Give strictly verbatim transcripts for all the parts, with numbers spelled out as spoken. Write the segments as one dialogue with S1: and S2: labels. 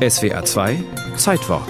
S1: S W R zwei Zeitwort.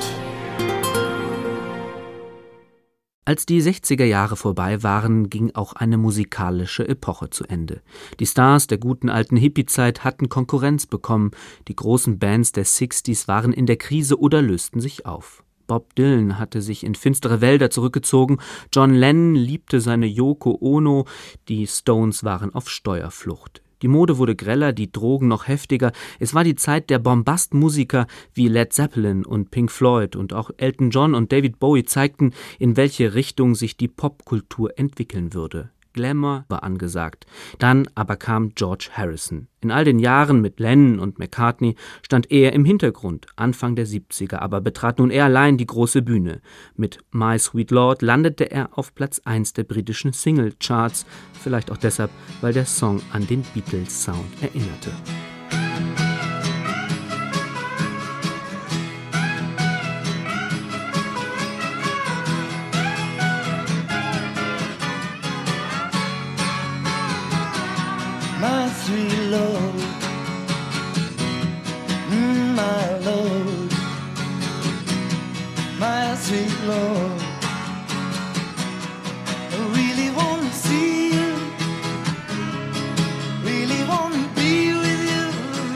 S2: Als die sechziger Jahre vorbei waren, ging auch eine musikalische Epoche zu Ende. Die Stars der guten alten Hippie-Zeit hatten Konkurrenz bekommen. Die großen Bands der Sixties waren in der Krise oder lösten sich auf. Bob Dylan hatte sich in finstere Wälder zurückgezogen, John Lennon liebte seine Yoko Ono, die Stones waren auf Steuerflucht. Die Mode wurde greller, die Drogen noch heftiger. Es war die Zeit der Bombastmusiker wie Led Zeppelin und Pink Floyd, und auch Elton John und David Bowie zeigten, in welche Richtung sich die Popkultur entwickeln würde. Glamour war angesagt. Dann aber kam George Harrison. In all den Jahren mit Lennon und McCartney stand er im Hintergrund. Anfang der siebziger aber betrat nun er allein die große Bühne. Mit My Sweet Lord landete er auf Platz eins der britischen Single-Charts. Vielleicht auch deshalb, weil der Song an den Beatles-Sound erinnerte.
S3: My sweet Lord, mm, my Lord, my sweet Lord, I really want to see you, really want to be with you,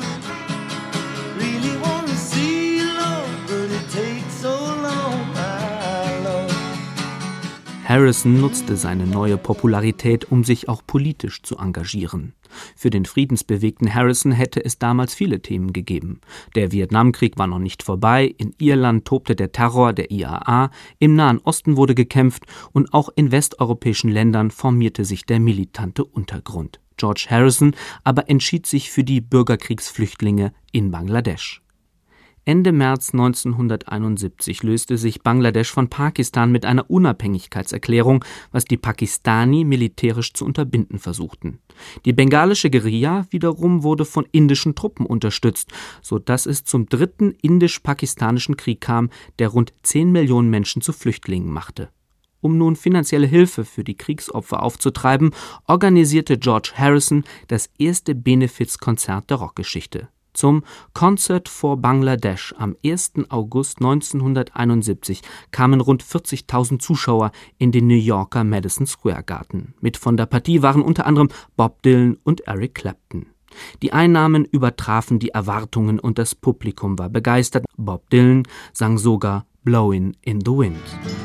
S3: really want to see you, Lord, but it takes so long, my Lord.
S2: Harrison nutzte seine neue Popularität, um sich auch politisch zu engagieren. Für den friedensbewegten Harrison hätte es damals viele Themen gegeben. Der Vietnamkrieg war noch nicht vorbei, in Irland tobte der Terror der I A A, im Nahen Osten wurde gekämpft und auch in westeuropäischen Ländern formierte sich der militante Untergrund. George Harrison aber entschied sich für die Bürgerkriegsflüchtlinge in Bangladesch. Ende März neunzehnhunderteinundsiebzig löste sich Bangladesch von Pakistan mit einer Unabhängigkeitserklärung, was die Pakistani militärisch zu unterbinden versuchten. Die bengalische Guerilla wiederum wurde von indischen Truppen unterstützt, sodass es zum dritten indisch-pakistanischen Krieg kam, der rund zehn Millionen Menschen zu Flüchtlingen machte. Um nun finanzielle Hilfe für die Kriegsopfer aufzutreiben, organisierte George Harrison das erste Benefizkonzert der Rockgeschichte. Zum Concert for Bangladesh am ersten August neunzehnhunderteinundsiebzig kamen rund vierzigtausend Zuschauer in den New Yorker Madison Square Garden. Mit von der Partie waren unter anderem Bob Dylan und Eric Clapton. Die Einnahmen übertrafen die Erwartungen und das Publikum war begeistert. Bob Dylan sang sogar Blowin' in the Wind.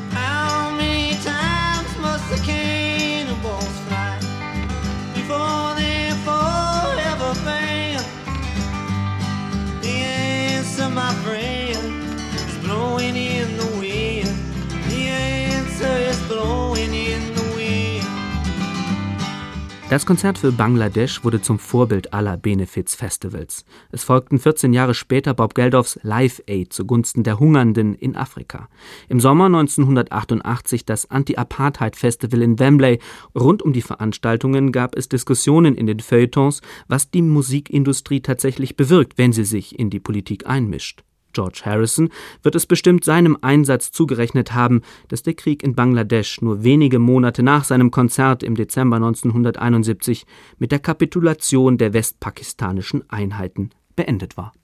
S3: My friend is blowing in the wind. The answer is blowing in the wind.
S2: Das Konzert für Bangladesch wurde zum Vorbild aller Benefiz-Festivals. Es folgten vierzehn Jahre später Bob Geldofs Live Aid zugunsten der Hungernden in Afrika. Im Sommer neunzehnhundertachtundachtzig das Anti-Apartheid-Festival in Wembley. Rund um die Veranstaltungen gab es Diskussionen in den Feuilletons, was die Musikindustrie tatsächlich bewirkt, wenn sie sich in die Politik einmischt. George Harrison wird es bestimmt seinem Einsatz zugerechnet haben, dass der Krieg in Bangladesch nur wenige Monate nach seinem Konzert im Dezember neunzehnhunderteinundsiebzig mit der Kapitulation der westpakistanischen Einheiten beendet war.